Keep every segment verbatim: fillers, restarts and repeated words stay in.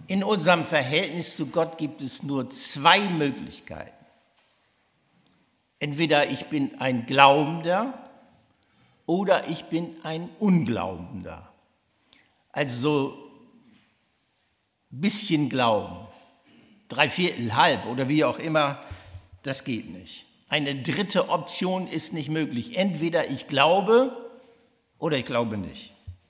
In unserem Verhältnis zu Gott gibt es nur zwei Möglichkeiten. Entweder ich bin ein Glaubender oder ich bin ein Unglaubender. Also ein bisschen Glauben, drei Viertel, halb oder wie auch immer, das geht nicht. Eine dritte Option ist nicht möglich. Entweder ich glaube oder ich glaube nicht.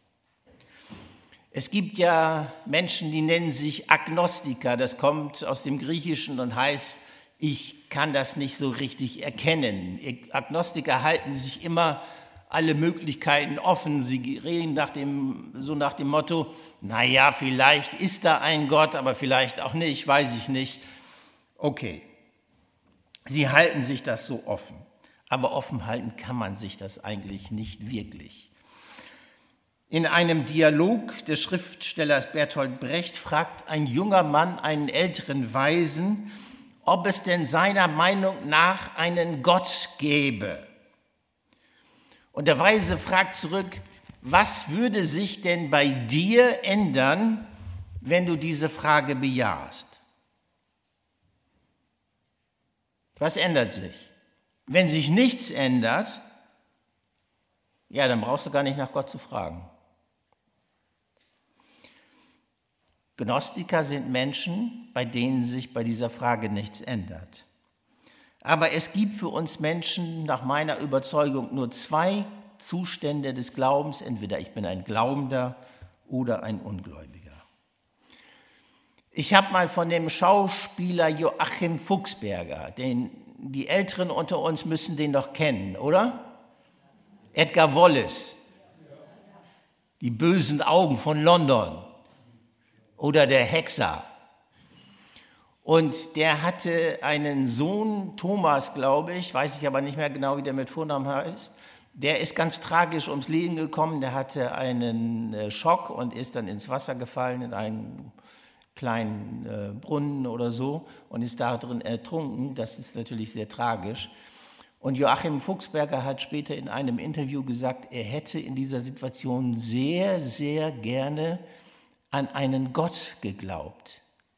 Es gibt ja Menschen, die nennen sich Agnostiker. Das kommt aus dem Griechischen und heißt, ich kann das nicht so richtig erkennen. Agnostiker halten sich immer alle Möglichkeiten offen. Sie reden nach dem, so nach dem Motto, naja, vielleicht ist da ein Gott, aber vielleicht auch nicht, weiß ich nicht. Okay, sie halten sich das so offen. Aber offen halten kann man sich das eigentlich nicht wirklich. In einem Dialog des Schriftstellers Bertolt Brecht fragt ein junger Mann einen älteren Weisen, ob es denn seiner Meinung nach einen Gott gäbe. Und der Weise fragt zurück, was würde sich denn bei dir ändern, wenn du diese Frage bejahst? Was ändert sich? Wenn sich nichts ändert, ja, dann brauchst du gar nicht nach Gott zu fragen. Gnostiker sind Menschen, bei denen sich bei dieser Frage nichts ändert. Aber es gibt für uns Menschen nach meiner Überzeugung nur zwei Zustände des Glaubens. Entweder ich bin ein Glaubender oder ein Ungläubiger. Ich habe mal von dem Schauspieler Joachim Fuchsberger, den die Älteren unter uns müssen den doch kennen, oder? Edgar Wallace, die bösen Augen von London. Oder der Hexer. Und der hatte einen Sohn, Thomas, glaube ich, weiß ich aber nicht mehr genau, wie der mit Vornamen heißt. Der ist ganz tragisch ums Leben gekommen. Der hatte einen Schock und ist dann ins Wasser gefallen, in einen kleinen äh, Brunnen oder so, und ist da drin ertrunken. Das ist natürlich sehr tragisch. Und Joachim Fuchsberger hat später in einem Interview gesagt, er hätte in dieser Situation sehr, sehr gerne an einen Gott geglaubt.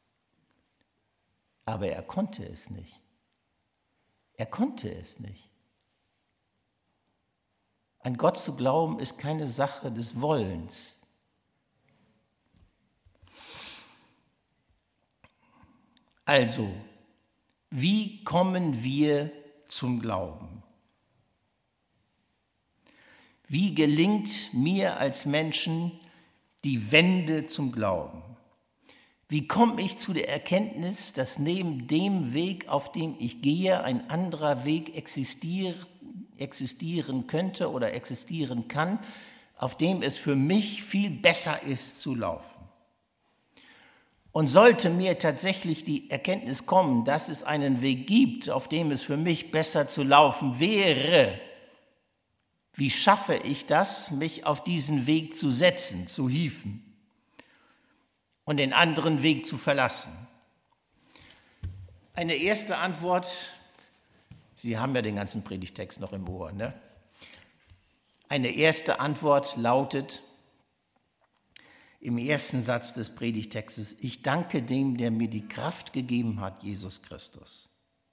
Aber er konnte es nicht. Er konnte es nicht. An Gott zu glauben ist keine Sache des Wollens. Also, wie kommen wir zum Glauben? Wie gelingt mir als Menschen die Wende zum Glauben? Wie komme ich zu der Erkenntnis, dass neben dem Weg, auf dem ich gehe, ein anderer Weg existier, existieren könnte oder existieren kann, auf dem es für mich viel besser ist zu laufen? Und sollte mir tatsächlich die Erkenntnis kommen, dass es einen Weg gibt, auf dem es für mich besser zu laufen wäre, wie schaffe ich das, mich auf diesen Weg zu setzen, zu hieven und den anderen Weg zu verlassen? Eine erste Antwort, Sie haben ja den ganzen Predigtext noch im Ohr, ne? Eine erste Antwort lautet im ersten Satz des Predigtextes: Ich danke dem, der mir die Kraft gegeben hat, Jesus Christus.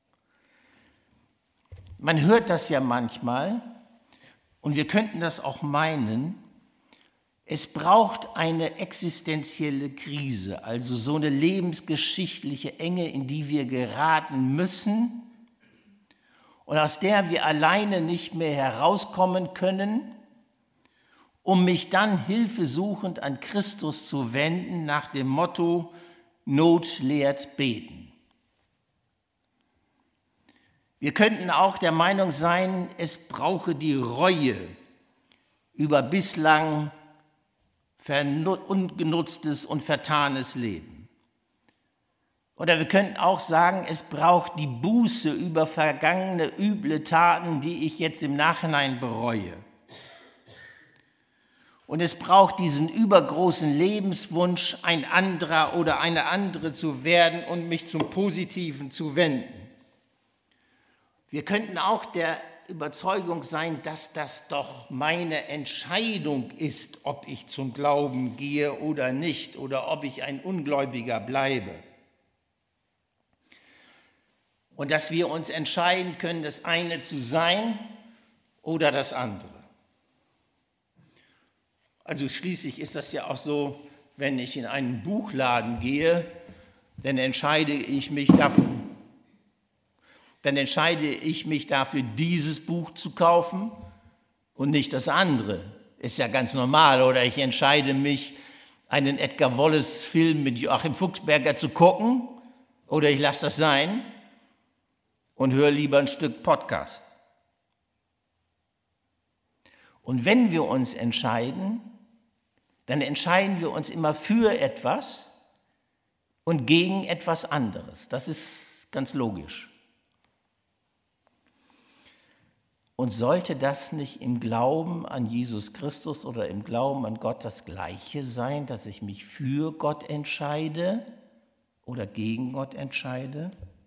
Man hört das ja manchmal. Und wir könnten das auch meinen, es braucht eine existenzielle Krise, also so eine lebensgeschichtliche Enge, in die wir geraten müssen und aus der wir alleine nicht mehr herauskommen können, um mich dann hilfesuchend an Christus zu wenden, nach dem Motto, Not lehrt beten. Wir könnten auch der Meinung sein, es brauche die Reue über bislang ungenutztes und vertanes Leben. Oder wir könnten auch sagen, es braucht die Buße über vergangene üble Taten, die ich jetzt im Nachhinein bereue. Und es braucht diesen übergroßen Lebenswunsch, ein anderer oder eine andere zu werden und mich zum Positiven zu wenden. Wir könnten auch der Überzeugung sein, dass das doch meine Entscheidung ist, ob ich zum Glauben gehe oder nicht oder ob ich ein Ungläubiger bleibe. Und dass wir uns entscheiden können, das eine zu sein oder das andere. Also schließlich ist das ja auch so, wenn ich in einen Buchladen gehe, dann entscheide ich mich dafür, dann entscheide ich mich dafür, dieses Buch zu kaufen und nicht das andere. Ist ja ganz normal. Oder ich entscheide mich, einen Edgar Wallace-Film mit Joachim Fuchsberger zu gucken, oder ich lasse das sein und höre lieber ein Stück Podcast. Und wenn wir uns entscheiden, dann entscheiden wir uns immer für etwas und gegen etwas anderes. Das ist ganz logisch. Und sollte das nicht im Glauben an Jesus Christus oder im Glauben an Gott das Gleiche sein, dass ich mich für Gott entscheide oder gegen Gott entscheide?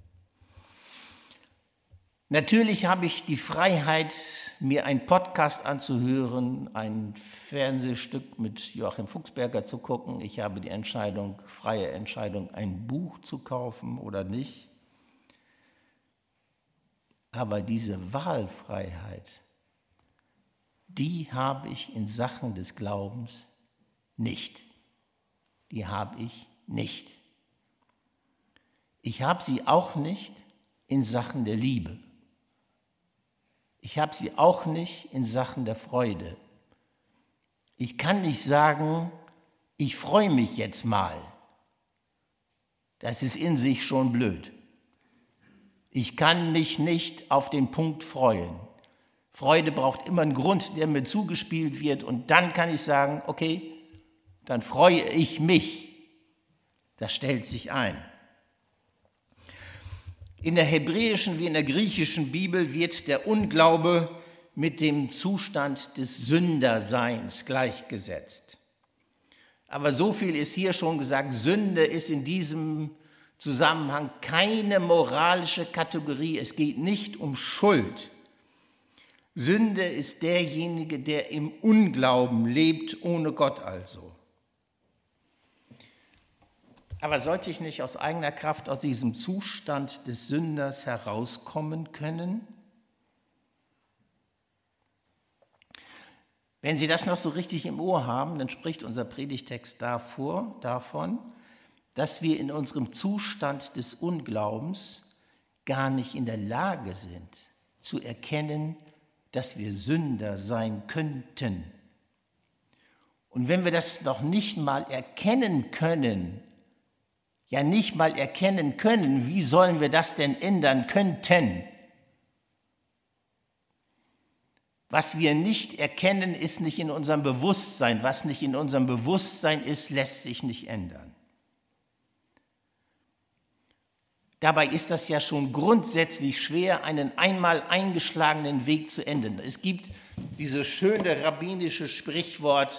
Natürlich habe ich die Freiheit, mir einen Podcast anzuhören, ein Fernsehstück mit Joachim Fuchsberger zu gucken. Ich habe die Entscheidung, freie Entscheidung, ein Buch zu kaufen oder nicht. Aber diese Wahlfreiheit, die habe ich in Sachen des Glaubens nicht. Die habe ich nicht. Ich habe sie auch nicht in Sachen der Liebe. Ich habe sie auch nicht in Sachen der Freude. Ich kann nicht sagen, ich freue mich jetzt mal. Das ist in sich schon blöd. Ich kann mich nicht auf den Punkt freuen. Freude braucht immer einen Grund, der mir zugespielt wird, und dann kann ich sagen, okay, dann freue ich mich. Das stellt sich ein. In der hebräischen wie in der griechischen Bibel wird der Unglaube mit dem Zustand des Sünderseins gleichgesetzt. Aber so viel ist hier schon gesagt, Sünde ist in diesem Zusammenhang keine moralische Kategorie. Es geht nicht um Schuld. Sünde ist derjenige, der im Unglauben lebt, ohne Gott also. Aber sollte ich nicht aus eigener Kraft aus diesem Zustand des Sünders herauskommen können? Wenn Sie das noch so richtig im Ohr haben, dann spricht unser Predigtext davor, davon, dass wir in unserem Zustand des Unglaubens gar nicht in der Lage sind, zu erkennen, dass wir Sünder sein könnten. Und wenn wir das noch nicht mal erkennen können, ja nicht mal erkennen können, wie sollen wir das denn ändern könnten? Was wir nicht erkennen, ist nicht in unserem Bewusstsein. Was nicht in unserem Bewusstsein ist, lässt sich nicht ändern. Dabei ist das ja schon grundsätzlich schwer, einen einmal eingeschlagenen Weg zu ändern. Es gibt dieses schöne rabbinische Sprichwort,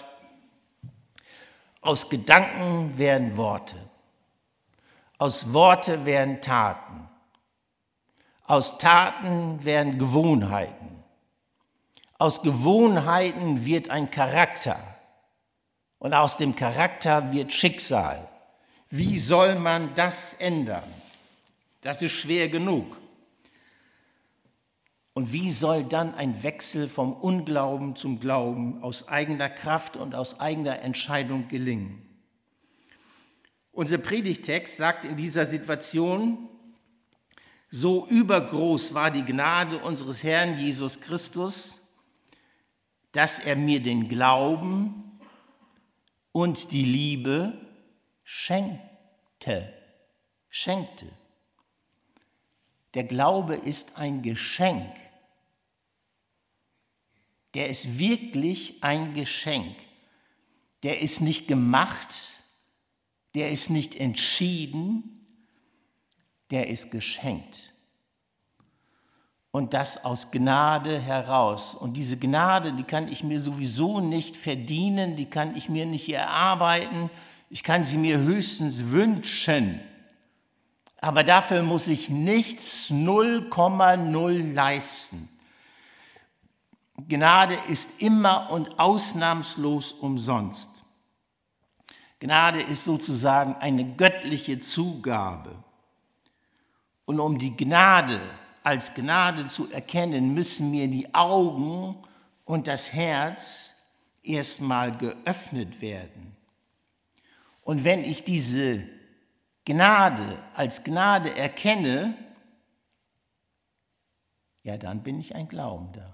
aus Gedanken werden Worte. Aus Worte werden Taten, aus Taten werden Gewohnheiten, aus Gewohnheiten wird ein Charakter und aus dem Charakter wird Schicksal. Wie soll man das ändern? Das ist schwer genug. Und wie soll dann ein Wechsel vom Unglauben zum Glauben aus eigener Kraft und aus eigener Entscheidung gelingen? Unser Predigtext sagt in dieser Situation, so übergroß war die Gnade unseres Herrn Jesus Christus, dass er mir den Glauben und die Liebe schenkte. Schenkte. Der Glaube ist ein Geschenk. Der ist wirklich ein Geschenk. Der ist nicht gemacht, der ist nicht entschieden, der ist geschenkt. Und das aus Gnade heraus. Und diese Gnade, die kann ich mir sowieso nicht verdienen, die kann ich mir nicht erarbeiten, ich kann sie mir höchstens wünschen. Aber dafür muss ich nichts null Komma null leisten. Gnade ist immer und ausnahmslos umsonst. Gnade ist sozusagen eine göttliche Zugabe. Und um die Gnade als Gnade zu erkennen, müssen mir die Augen und das Herz erstmal geöffnet werden. Und wenn ich diese Gnade als Gnade erkenne, ja, dann bin ich ein Glaubender.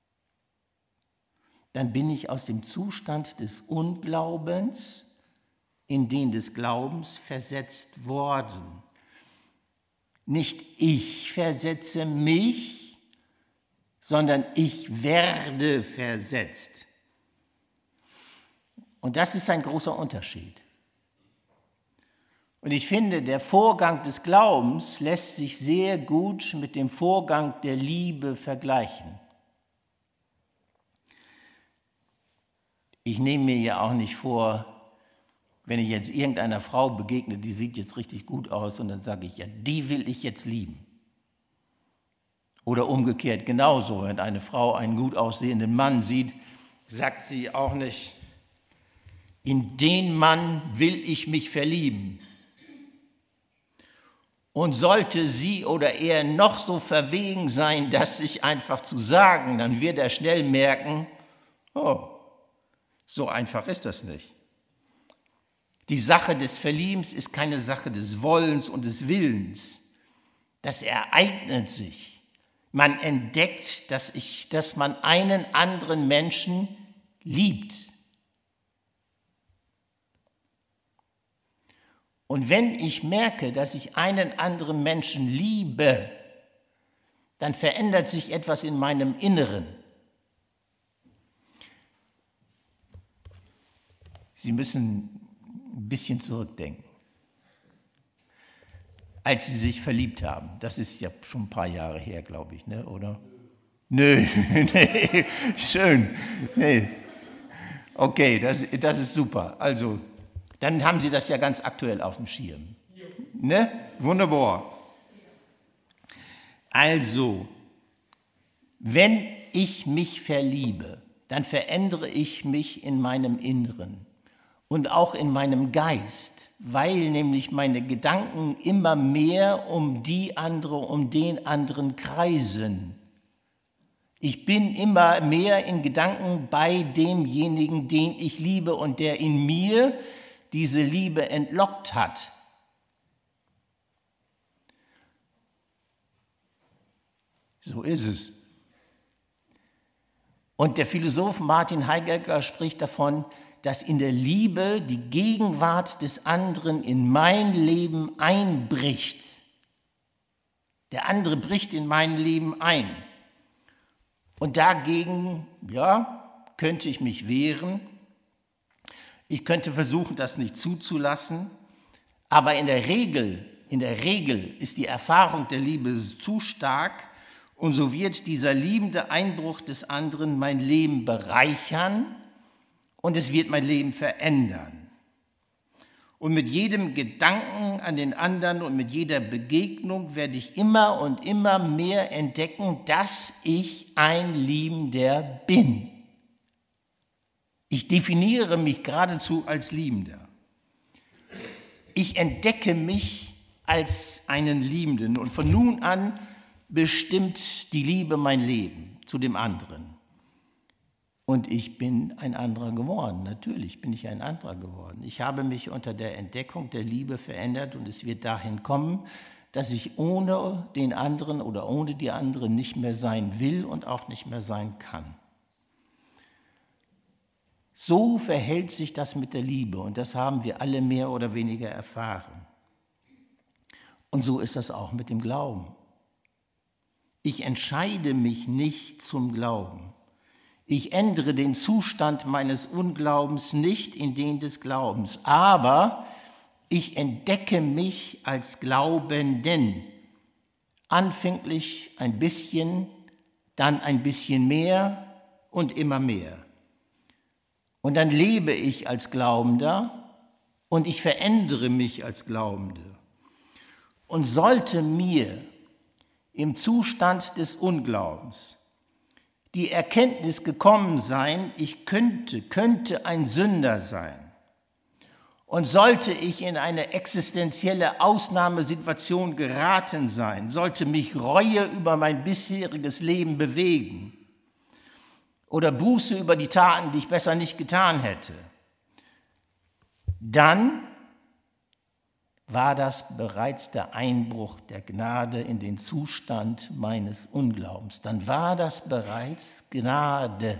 Dann bin ich aus dem Zustand des Unglaubens in den des Glaubens versetzt worden. Nicht ich versetze mich, sondern ich werde versetzt. Und das ist ein großer Unterschied. Und ich finde, der Vorgang des Glaubens lässt sich sehr gut mit dem Vorgang der Liebe vergleichen. Ich nehme mir ja auch nicht vor, wenn ich jetzt irgendeiner Frau begegne, die sieht jetzt richtig gut aus und dann sage ich, ja, die will ich jetzt lieben. Oder umgekehrt genauso, wenn eine Frau einen gut aussehenden Mann sieht, sagt sie auch nicht, in den Mann will ich mich verlieben. Und sollte sie oder er noch so verwegen sein, das sich einfach zu sagen, dann wird er schnell merken, oh, so einfach ist das nicht. Die Sache des Verliebens ist keine Sache des Wollens und des Willens. Das ereignet sich. Man entdeckt, dass, ich, dass man einen anderen Menschen liebt. Und wenn ich merke, dass ich einen anderen Menschen liebe, dann verändert sich etwas in meinem Inneren. Sie müssen ein bisschen zurückdenken. Als Sie sich verliebt haben, das ist ja schon ein paar Jahre her, glaube ich, ne? Oder? Nö, nee, schön. Nee. Okay, das, das ist super. Also, dann haben Sie das ja ganz aktuell auf dem Schirm. Ne? Wunderbar. Also, wenn ich mich verliebe, dann verändere ich mich in meinem Inneren und auch in meinem Geist, weil nämlich meine Gedanken immer mehr um die andere, um den anderen kreisen. Ich bin immer mehr in Gedanken bei demjenigen, den ich liebe und der in mir diese Liebe entlockt hat. So ist es. Und der Philosoph Martin Heidegger spricht davon, dass in der Liebe die Gegenwart des anderen in mein Leben einbricht. Der andere bricht in mein Leben ein. Und dagegen, ja, könnte ich mich wehren. Ich könnte versuchen, das nicht zuzulassen. Aber in der Regel, in der Regel ist die Erfahrung der Liebe zu stark und so wird dieser liebende Einbruch des anderen mein Leben bereichern und es wird mein Leben verändern. Und mit jedem Gedanken an den anderen und mit jeder Begegnung werde ich immer und immer mehr entdecken, dass ich ein Liebender bin. Ich definiere mich geradezu als Liebender. Ich entdecke mich als einen Liebenden und von nun an bestimmt die Liebe mein Leben zu dem anderen. Und ich bin ein anderer geworden, natürlich bin ich ein anderer geworden. Ich habe mich unter der Entdeckung der Liebe verändert und es wird dahin kommen, dass ich ohne den anderen oder ohne die andere nicht mehr sein will und auch nicht mehr sein kann. So verhält sich das mit der Liebe und das haben wir alle mehr oder weniger erfahren. Und so ist das auch mit dem Glauben. Ich entscheide mich nicht zum Glauben. Ich ändere den Zustand meines Unglaubens nicht in den des Glaubens, aber ich entdecke mich als Glaubenden. Anfänglich ein bisschen, dann ein bisschen mehr und immer mehr. Und dann lebe ich als Glaubender und ich verändere mich als Glaubende. Und sollte mir im Zustand des Unglaubens die Erkenntnis gekommen sein, ich könnte, könnte ein Sünder sein. Und sollte ich in eine existenzielle Ausnahmesituation geraten sein, sollte mich Reue über mein bisheriges Leben bewegen oder Buße über die Taten, die ich besser nicht getan hätte, dann war das bereits der Einbruch der Gnade in den Zustand meines Unglaubens. Dann war das bereits Gnade.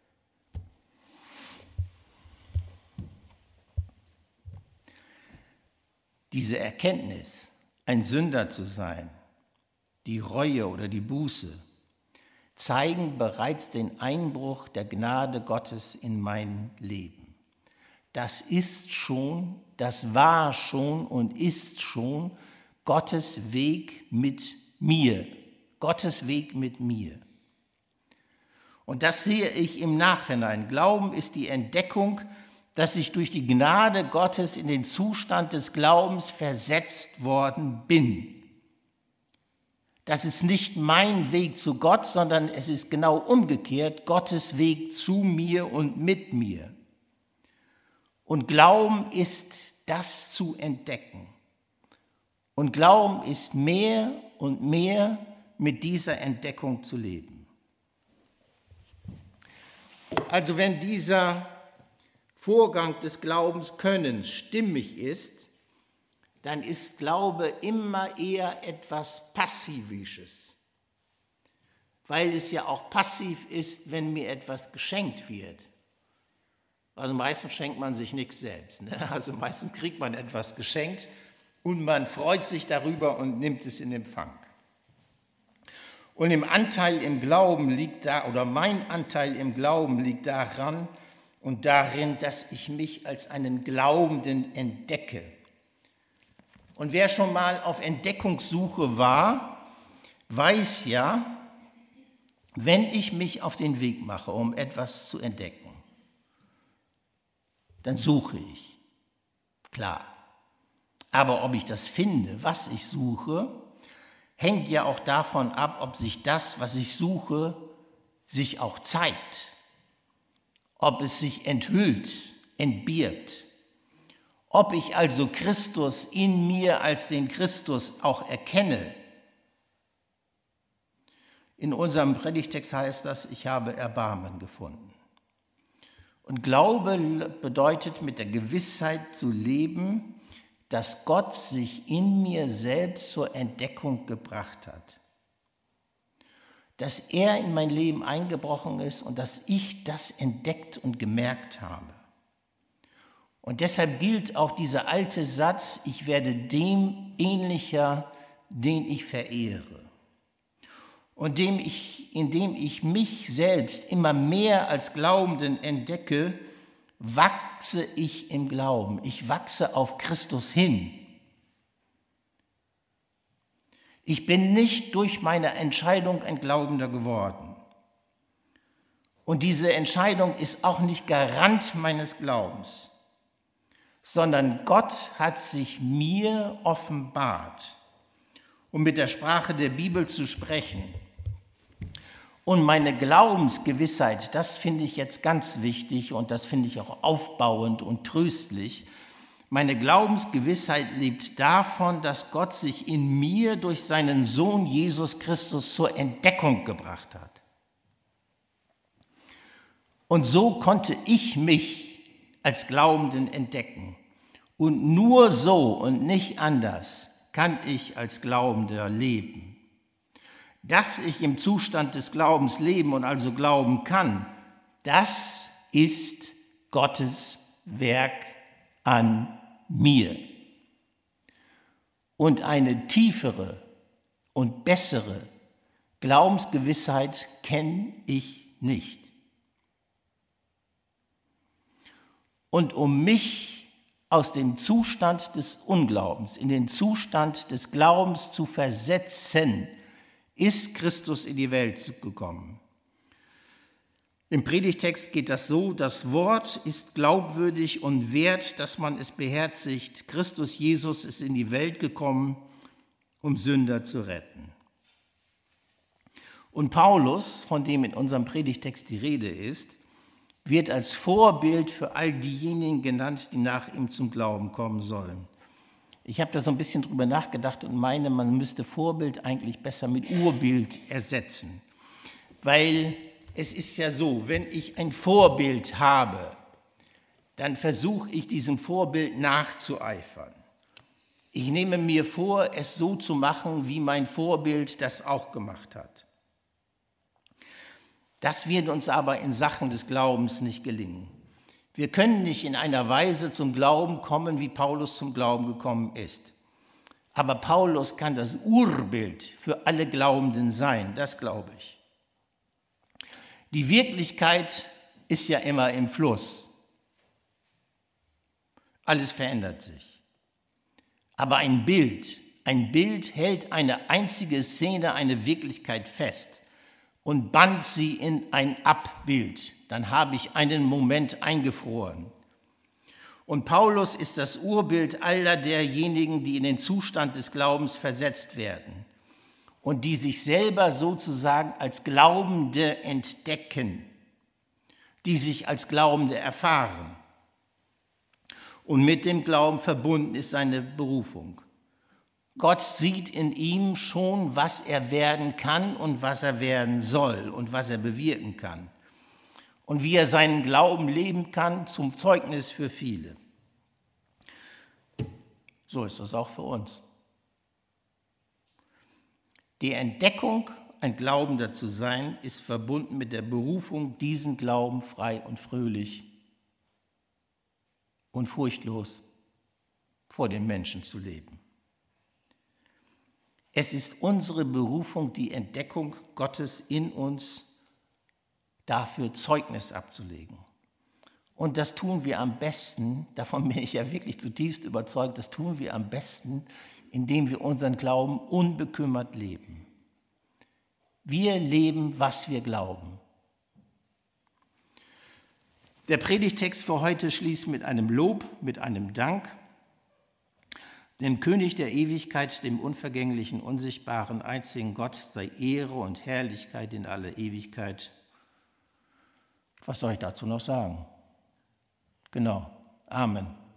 Diese Erkenntnis, ein Sünder zu sein, die Reue oder die Buße, zeigen bereits den Einbruch der Gnade Gottes in mein Leben. Das ist schon, das war schon und ist schon Gottes Weg mit mir. Gottes Weg mit mir. Und das sehe ich im Nachhinein. Glauben ist die Entdeckung, dass ich durch die Gnade Gottes in den Zustand des Glaubens versetzt worden bin. Das ist nicht mein Weg zu Gott, sondern es ist genau umgekehrt, Gottes Weg zu mir und mit mir. Und Glauben ist das zu entdecken. Und Glauben ist mehr und mehr mit dieser Entdeckung zu leben. Also wenn dieser Vorgang des Glaubenskönnens stimmig ist, dann ist Glaube immer eher etwas Passivisches, weil es ja auch passiv ist, wenn mir etwas geschenkt wird. Also meistens schenkt man sich nichts selbst, ne? Also meistens kriegt man etwas geschenkt und man freut sich darüber und nimmt es in Empfang. Und im Anteil im Glauben liegt da, oder mein Anteil im Glauben liegt daran, und darin, dass ich mich als einen Glaubenden entdecke. Und wer schon mal auf Entdeckungssuche war, weiß ja, wenn ich mich auf den Weg mache, um etwas zu entdecken, dann suche ich, klar. Aber ob ich das finde, was ich suche, hängt ja auch davon ab, ob sich das, was ich suche, sich auch zeigt. Ob es sich enthüllt, entbirgt, ob ich also Christus in mir als den Christus auch erkenne. In unserem Predigtext heißt das, ich habe Erbarmen gefunden. Und Glaube bedeutet, mit der Gewissheit zu leben, dass Gott sich in mir selbst zur Entdeckung gebracht hat. Dass er in mein Leben eingebrochen ist und dass ich das entdeckt und gemerkt habe. Und deshalb gilt auch dieser alte Satz, ich werde dem ähnlicher, den ich verehre. Und dem ich, indem ich mich selbst immer mehr als Glaubenden entdecke, wachse ich im Glauben. Ich wachse auf Christus hin. Ich bin nicht durch meine Entscheidung ein Glaubender geworden. Und diese Entscheidung ist auch nicht Garant meines Glaubens, sondern Gott hat sich mir offenbart, um mit der Sprache der Bibel zu sprechen. Und meine Glaubensgewissheit, das finde ich jetzt ganz wichtig und das finde ich auch aufbauend und tröstlich. Meine Glaubensgewissheit lebt davon, dass Gott sich in mir durch seinen Sohn Jesus Christus zur Entdeckung gebracht hat. Und so konnte ich mich als Glaubenden entdecken. Und nur so und nicht anders kann ich als Glaubender leben. Dass ich im Zustand des Glaubens leben und also glauben kann, das ist Gottes Werk an mir. Und eine tiefere und bessere Glaubensgewissheit kenne ich nicht. Und um mich aus dem Zustand des Unglaubens in den Zustand des Glaubens zu versetzen, ist Christus in die Welt gekommen. Im Predigtext geht das so, das Wort ist glaubwürdig und wert, dass man es beherzigt. Christus Jesus ist in die Welt gekommen, um Sünder zu retten. Und Paulus, von dem in unserem Predigtext die Rede ist, wird als Vorbild für all diejenigen genannt, die nach ihm zum Glauben kommen sollen. Ich habe da so ein bisschen drüber nachgedacht und meine, man müsste Vorbild eigentlich besser mit Urbild ersetzen. Weil es ist ja so, wenn ich ein Vorbild habe, dann versuche ich diesem Vorbild nachzueifern. Ich nehme mir vor, es so zu machen, wie mein Vorbild das auch gemacht hat. Das wird uns aber in Sachen des Glaubens nicht gelingen. Wir können nicht in einer Weise zum Glauben kommen, wie Paulus zum Glauben gekommen ist. Aber Paulus kann das Urbild für alle Glaubenden sein, das glaube ich. Die Wirklichkeit ist ja immer im Fluss. Alles verändert sich. Aber ein Bild, ein Bild hält eine einzige Szene, eine Wirklichkeit fest und band sie in ein Abbild. Dann habe ich einen Moment eingefroren. Und Paulus ist das Urbild aller derjenigen, die in den Zustand des Glaubens versetzt werden und die sich selber sozusagen als Glaubende entdecken, die sich als Glaubende erfahren. Und mit dem Glauben verbunden ist seine Berufung. Gott sieht in ihm schon, was er werden kann und was er werden soll und was er bewirken kann. Und wie er seinen Glauben leben kann, zum Zeugnis für viele. So ist das auch für uns. Die Entdeckung, ein Glaubender zu sein, ist verbunden mit der Berufung, diesen Glauben frei und fröhlich und furchtlos vor den Menschen zu leben. Es ist unsere Berufung, die Entdeckung Gottes in uns, dafür Zeugnis abzulegen. Und das tun wir am besten, davon bin ich ja wirklich zutiefst überzeugt, das tun wir am besten, indem wir unseren Glauben unbekümmert leben. Wir leben, was wir glauben. Der Predigtext für heute schließt mit einem Lob, mit einem Dank. Dem König der Ewigkeit, dem unvergänglichen, unsichtbaren, einzigen Gott sei Ehre und Herrlichkeit in alle Ewigkeit. Was soll ich dazu noch sagen? Genau. Amen.